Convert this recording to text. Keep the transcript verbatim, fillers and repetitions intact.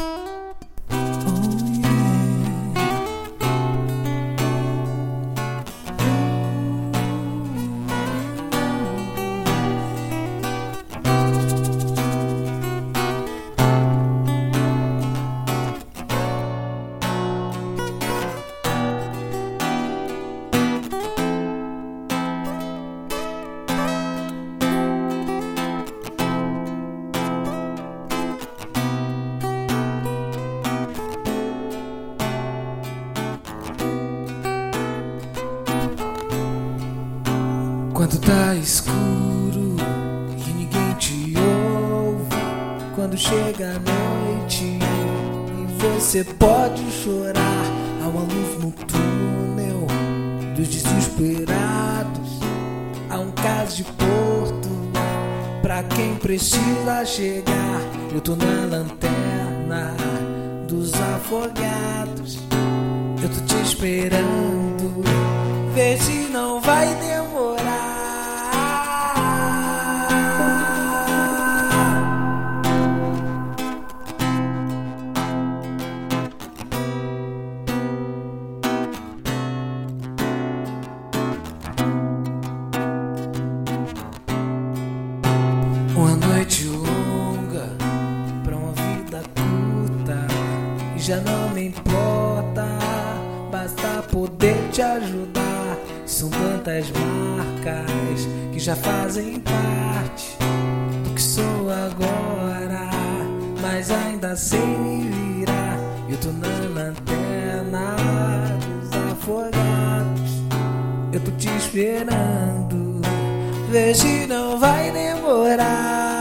Quando tá escuro e ninguém te ouve, quando chega a noite e você pode chorar, há uma luz no túnel dos desesperados, há um cais de porto pra quem precisa chegar. Eu tô na lanterna dos afogados, eu tô te esperando, vê se não vai demorar. Uma noite longa pra uma vida curta, e já não me importa, basta poder te ajudar. São tantas marcas que já fazem parte do que sou agora, mas ainda sei me virar. Eu tô na lanterna dos afogados, eu tô te esperando, vê se não vai demorar.